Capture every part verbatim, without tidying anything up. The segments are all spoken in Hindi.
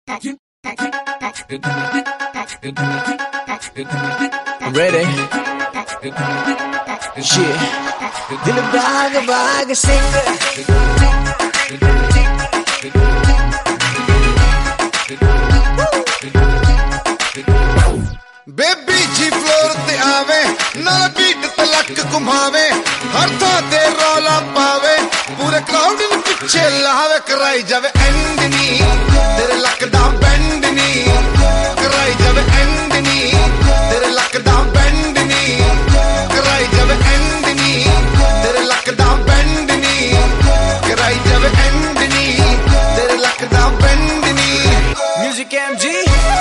Ready? Shit. दिल भाग भाग सिंग बेबी जी फ्लोर ते आवे नाल बीट ते लक घुमावे हर थां ते रौला पावे पूरे क्राउड नूं पिछे लावे कराई जावे एंड नी तेरे लक दा बैंड नी कराई जावे एंड नी तेरे लक दा बैंड नी कराई जावे एंड नी तेरे लक दा बैंड नी कराई जावे एंड नी तेरे लक दा बैंड नी Music M G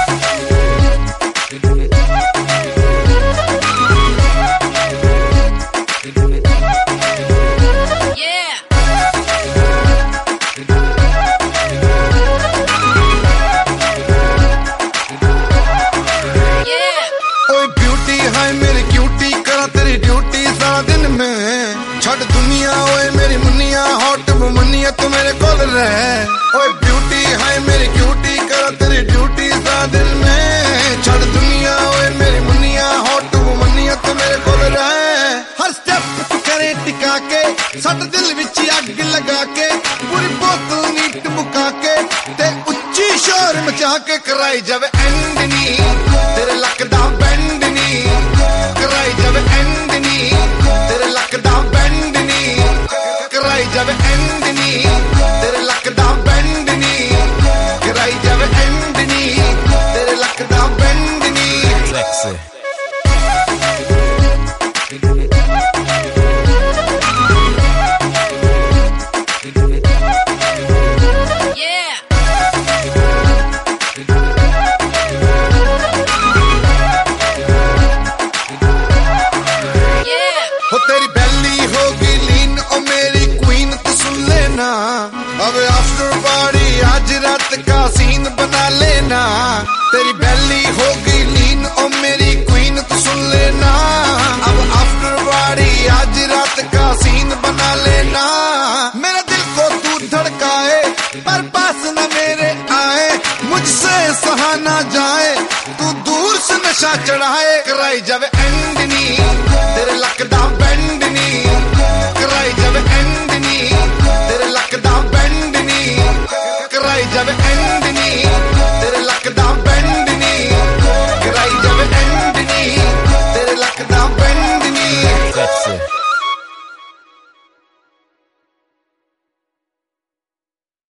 छड़ दुनिया ओए मेरी मुन्निया हॉट मुन्निया तू मेरे कोल रह ओए ब्यूटी है मेरी क्यूटी कर तेरी ड्यूटी सा दिल में छड़ दुनिया ओए मेरी मुन्निया हॉट मुन्निया तू मेरे कोल रह हर स्टेप तू करे टिका के सट दिल विच अग लगा के पूरी बोतल नीट मुका के ते उच्ची शोर मचा के कराई जावे एंड नी तेरे लक दा बैंड नी कराई जावे एंड नी तेरे लक दा बैंड नी कराई जावे एंड नी तेरे लक दा बैंड नी कराई जावे एंड नी तेरे लक दा बैंड नी Sexy. तेरी बेली होगी लीन ओ मेरी क्वीन तू सुन लेना अब आफ्टर पार्टी आज रात का सीन बना लेना तेरी बेली होगी लीन ओ मेरी क्वीन तू सुन लेना अब आफ्टर पार्टी आज रात का सीन बना लेना मेरा दिल को तू धड़काए पर पास न मेरे आए मुझसे सहा ना जाए तू दूर से नशा चढ़ाए कराई जावे